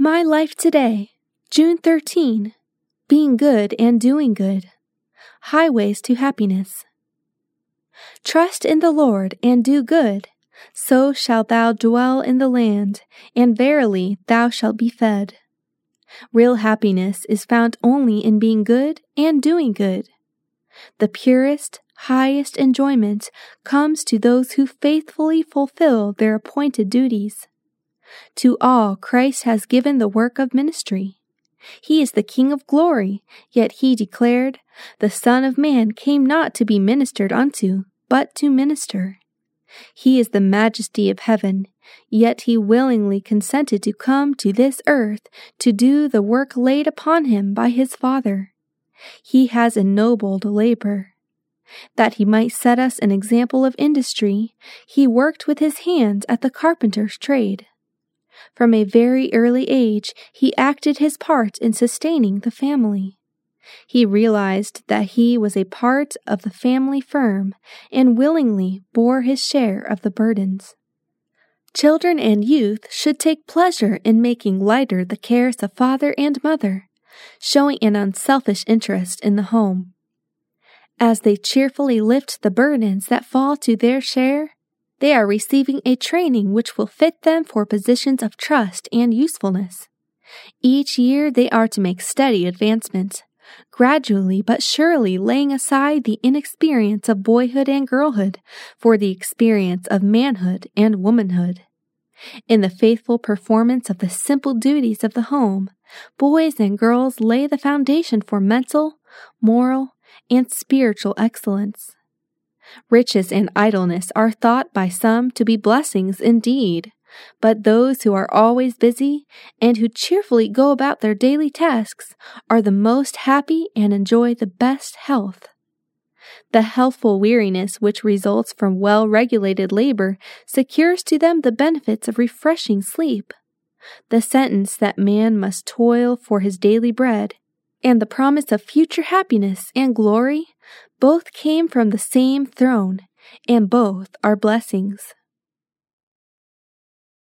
My Life Today, June 13. Being Good and Doing Good. Highways to Happiness. Trust in the Lord and do good, so shalt thou dwell in the land, and verily thou shalt be fed. Real happiness is found only in being good and doing good. The purest, highest enjoyment comes to those who faithfully fulfill their appointed duties. To all Christ has given the work of ministry. He is the King of glory, yet he declared, "The Son of Man came not to be ministered unto, but to minister." He is the majesty of heaven, yet he willingly consented to come to this earth to do the work laid upon him by his Father. He has ennobled labor. That he might set us an example of industry, he worked with his hands at the carpenter's trade. From a very early age, he acted his part in sustaining the family. He realized that he was a part of the family firm and willingly bore his share of the burdens. Children and youth should take pleasure in making lighter the cares of father and mother, showing an unselfish interest in the home. As they cheerfully lift the burdens that fall to their share, they are receiving a training which will fit them for positions of trust and usefulness. Each year they are to make steady advancement, gradually but surely laying aside the inexperience of boyhood and girlhood for the experience of manhood and womanhood. In the faithful performance of the simple duties of the home, boys and girls lay the foundation for mental, moral, and spiritual excellence. Riches and idleness are thought by some to be blessings indeed, but those who are always busy and who cheerfully go about their daily tasks are the most happy and enjoy the best health. The healthful weariness which results from well-regulated labor secures to them the benefits of refreshing sleep. The sentence that man must toil for his daily bread and the promise of future happiness and glory both came from the same throne, and both are blessings.